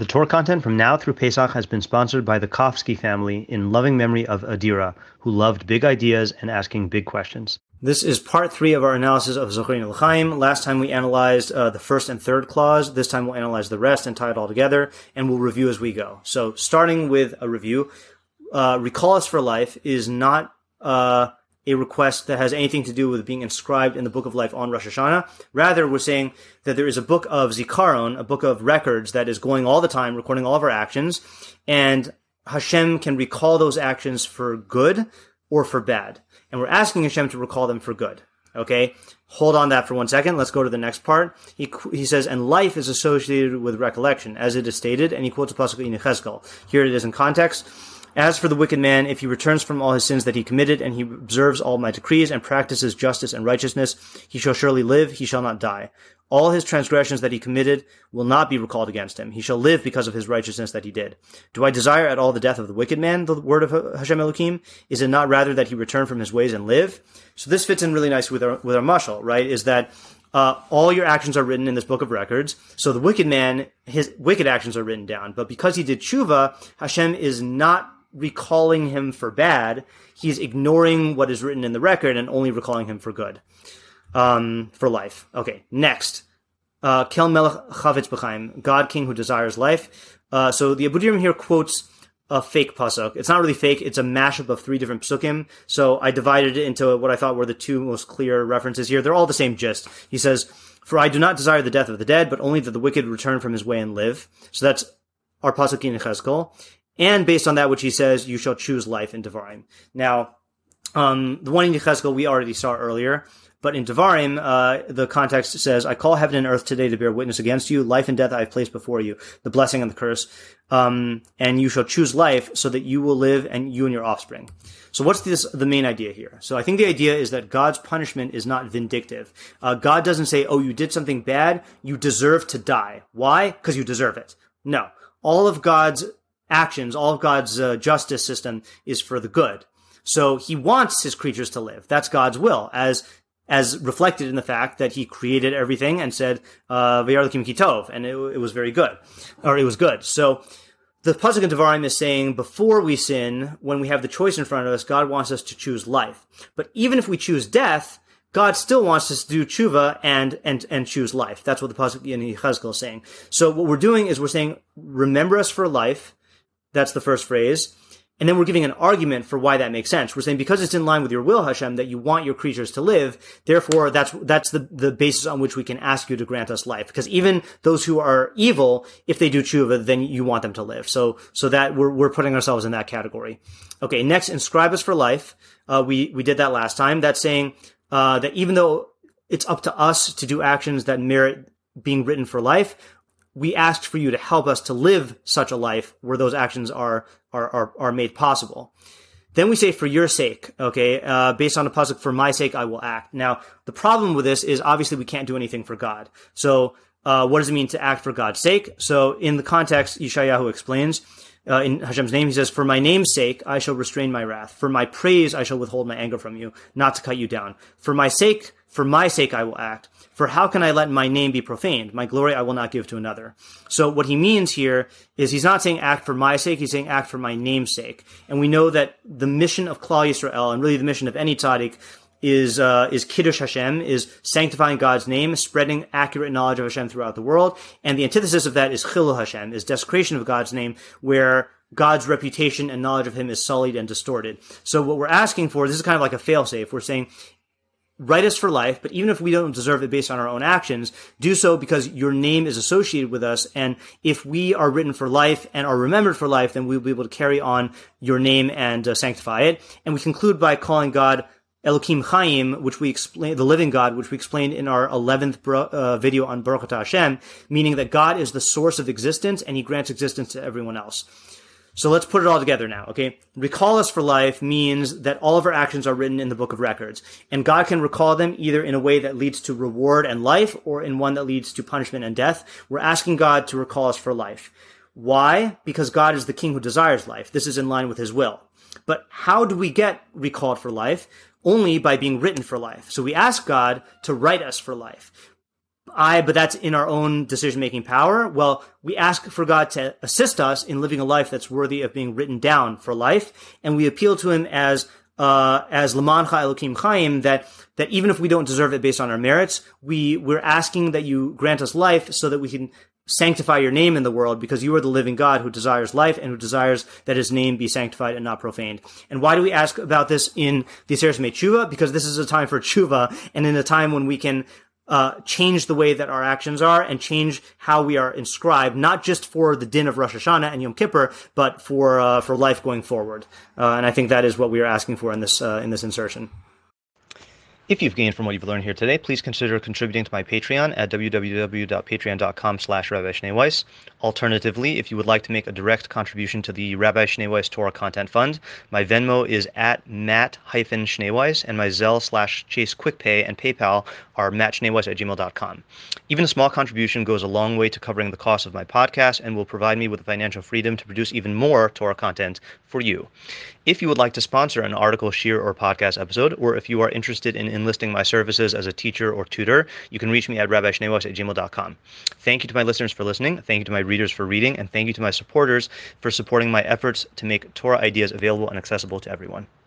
The Torah content from now through Pesach has been sponsored by the Kofsky family in loving memory of Adira, who loved big ideas and asking big questions. This is part 3 of our analysis of Zochareinu L'Chaim. Last time we analyzed the first and third clause. This time we'll analyze the rest and tie it all together, and we'll review as we go. So starting with a review, recall us for life is not a request that has anything to do with being inscribed in the Book of Life on Rosh Hashanah. Rather, we're saying that there is a book of Zikaron, a book of records that is going all the time, recording all of our actions, and Hashem can recall those actions for good or for bad. And we're asking Hashem to recall them for good. Okay? Hold on that for 1 second. Let's go to the next part. He says, and life is associated with recollection, as it is stated, and he quotes a pasuk in Yechezkel. Here it is in context. As for the wicked man, if he returns from all his sins that he committed, and he observes all my decrees, and practices justice and righteousness, he shall surely live, he shall not die. All his transgressions that he committed will not be recalled against him. He shall live because of his righteousness that he did. Do I desire at all the death of the wicked man, the word of Hashem Elohim? Is it not rather that he return from his ways and live? So this fits in really nicely with our mashal, right? Is that all your actions are written in this book of records. So the wicked man, his wicked actions are written down. But because he did tshuva, Hashem is not recalling him for bad. He's ignoring what is written in the record and only recalling him for good. For life. Okay, next. Kel Melech Chavetz B'chaim, God King who desires life. So the Abu Dirim here quotes a fake pasuk. It's not really fake, it's a mashup of 3 different psukim. So I divided it into what I thought were the 2 most clear references here. They're all the same gist. He says, for I do not desire the death of the dead, but only that the wicked return from his way and live. So that's our pasuk in Yechezkel. And based on that, which he says, you shall choose life in Devarim. Now, the one in Yechezkel we already saw earlier. But in Devarim, the context says, I call heaven and earth today to bear witness against you. Life and death I have placed before you, the blessing and the curse. And you shall choose life so that you will live and you and your offspring. So what's the main idea here? So I think the idea is that God's punishment is not vindictive. God doesn't say, oh, you did something bad, you deserve to die. Why? Because you deserve it. No. All of God's actions, all of God's justice system is for the good. So he wants his creatures to live. That's God's will, as reflected in the fact that he created everything and said, V'yar Elokim ki tov, and it was very good, or it was good. So the pasuk in Devarim is saying, before we sin, when we have the choice in front of us, God wants us to choose life. But even if we choose death, God still wants us to do tshuva and choose life. That's what the pasuk in Yechezkel is saying. So what we're doing is we're saying, remember us for life. That's the first phrase. And then we're giving an argument for why that makes sense. We're saying because it's in line with your will, Hashem, that you want your creatures to live, therefore that's the basis on which we can ask you to grant us life. Because even those who are evil, if they do tshuva, then you want them to live. So that we're putting ourselves in that category. Okay, next, inscribe us for life. We did that last time. That's saying that even though it's up to us to do actions that merit being written for life, we asked for you to help us to live such a life where those actions are made possible. Then we say, for your sake, okay, based on the pasuk, for my sake I will act. Now, the problem with this is obviously we can't do anything for God. So, what does it mean to act for God's sake? So, in the context, Yeshayahu explains, in Hashem's name, he says, for my name's sake, I shall restrain my wrath. For my praise, I shall withhold my anger from you, not to cut you down. For my sake, I will act. For how can I let my name be profaned? My glory I will not give to another. So what he means here is he's not saying act for my sake, he's saying act for my name's sake. And we know that the mission of Klal Yisrael, and really the mission of any tzaddik, is Kiddush Hashem, is sanctifying God's name, spreading accurate knowledge of Hashem throughout the world. And the antithesis of that is Chilul Hashem, is desecration of God's name, where God's reputation and knowledge of him is sullied and distorted. So what we're asking for, this is kind of like a fail-safe. We're saying, write us for life, but even if we don't deserve it based on our own actions, do so because your name is associated with us. And if we are written for life and are remembered for life, then we'll be able to carry on your name and sanctify it. And we conclude by calling God Elokim Chaim, which we explain, the living God, which we explained in our 11th video on Baruch Atah Hashem, meaning that God is the source of existence and he grants existence to everyone else. So let's put it all together now, okay? Recall us for life means that all of our actions are written in the book of records. And God can recall them either in a way that leads to reward and life or in one that leads to punishment and death. We're asking God to recall us for life. Why? Because God is the king who desires life. This is in line with his will. But how do we get recalled for life? Only by being written for life. So we ask God to write us for life. but that's in our own decision-making power. Well, we ask for God to assist us in living a life that's worthy of being written down for life, and we appeal to him as Lamancha Elokim Chaim, that even if we don't deserve it based on our merits, we're asking that you grant us life so that we can sanctify your name in the world, because you are the living God who desires life and who desires that his name be sanctified and not profaned. And why do we ask about this in the Aseres Yemei Tshuva? Because this is a time for tshuva, and in a time when we can change the way that our actions are and change how we are inscribed, not just for the din of Rosh Hashanah and Yom Kippur, but for life going forward. And I think that is what we are asking for in this insertion. If you've gained from what you've learned here today, please consider contributing to my Patreon at www.patreon.com/Rabbi Shnei Weiss. Alternatively, if you would like to make a direct contribution to the Rabbi Shnei Weiss Torah Content Fund, my Venmo is at Matt-Shnei Weiss, and my Zelle/Chase QuickPay and PayPal are mattschneiweiss@gmail.com. Even a small contribution goes a long way to covering the cost of my podcast and will provide me with the financial freedom to produce even more Torah content for you. If you would like to sponsor an article, shir, or podcast episode, or if you are interested in enlisting my services as a teacher or tutor, you can reach me at rabbishneiweiss@gmail.com. Thank you to my listeners for listening, thank you to my readers for reading, and thank you to my supporters for supporting my efforts to make Torah ideas available and accessible to everyone.